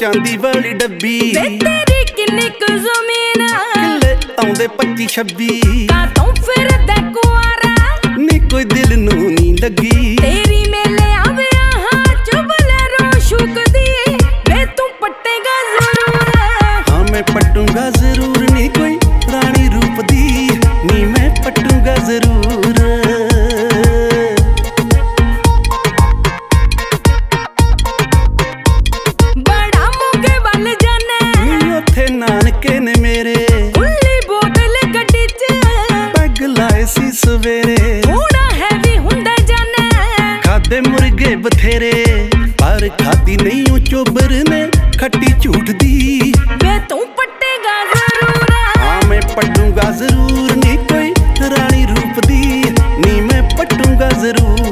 चांदी वाली डब्बी तेरी किन्नी क ज़मीन किले आउंदे 25-26 कातों फिरदा कुआरा नी कोई दिल नू नी लगी तेरी मेले आवे हाँ चुबलरो शुकदी वे तू पट्टेगा जरूर। हाँ मैं पटूंगा जरूर नी कोई रानी रूप दी नी मैं पटूंगा जरूर। नानके ने मेरे खुली बोतल गड्डी च पैग लाए सी सवेरे थोड़ा हैवी हुंदा जाने खादे मुर्गे बथेरे पर खादी नहीं ओ चोबर ने खट्टी झूठ दी वे तू पट्टेगा जरूर। हाँ मैं पटूंगा जरूर नी कोई रानी रूप दी नी मैं पटूंगा जरूर।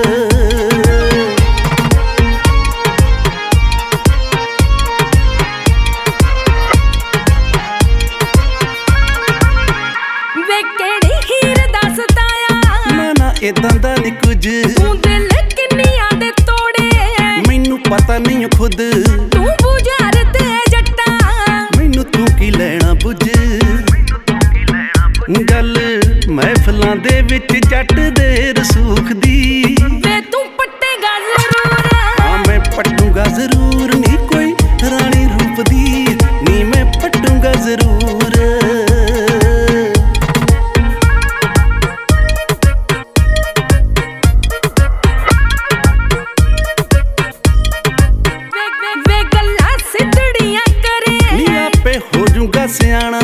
इदां दा नी कुछ तू दिल किन्नियां दे तोड़े मैनू पता नहीं खुद तू बुझार ते जट्टा मैनू तू की लेना बुझ गल महफिलां दे विच जट दे रसूख दी वे तू पट्टेगा जरूर। हाँ मैं पटूंगा जरूर नी कोई रानी रूप दी नी मैं पटूंगा जरूर। हो जूंगा सियाना